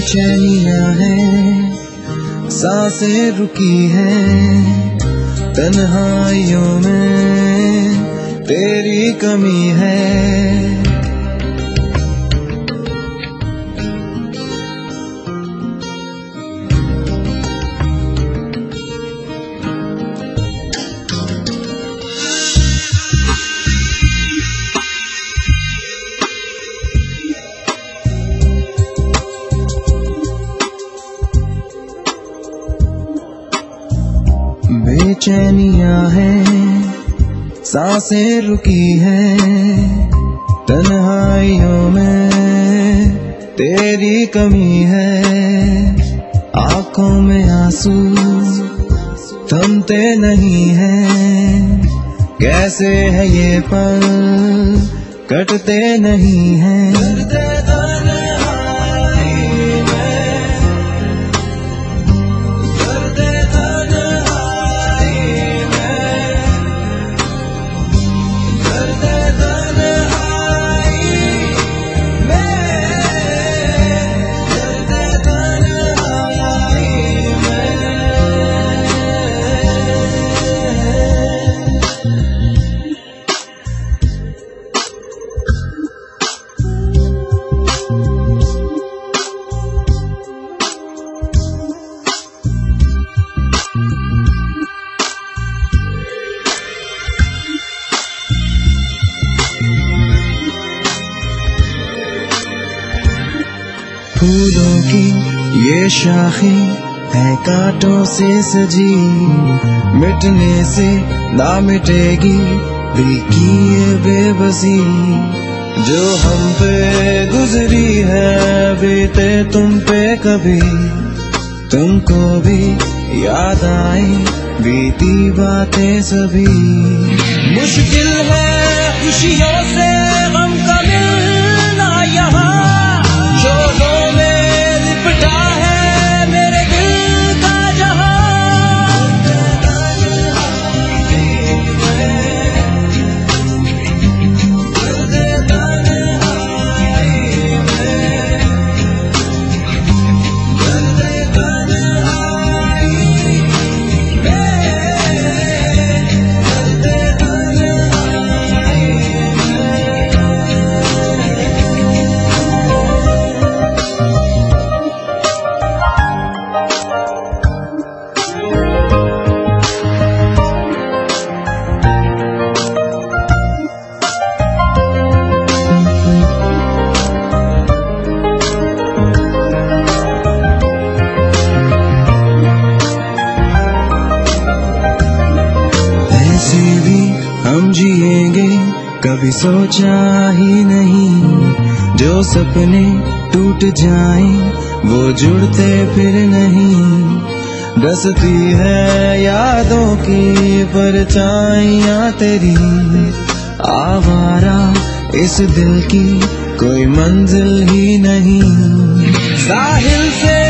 बेचैनियां हैं, सांसें रुकी हैं, तन्हाइयों में तेरी कमी है। बेचैनियां हैं, सांसें रुकी हैं, तन्हाइयों में तेरी कमी है। आंखों में आंसू थमते नहीं हैं, कैसे है ये पल कटते नहीं हैं। फूलों की ये शाखें है कांटों से सजी, मिटने से ना मिटेगी दिल की ये बेबसी। जो हम पे गुजरी है बीते तुम पे कभी, तुमको भी याद आए बीती बातें सभी। मुश्किल है खुशियों से गम का मिलना यहाँ, हम जिएंगे कभी सोचा ही नहीं, जो सपने टूट जाएं वो जुड़ते फिर नहीं। बसती है यादों की परछाइयां तेरी, आवारा इस दिल की कोई मंजिल ही नहीं। साहिल से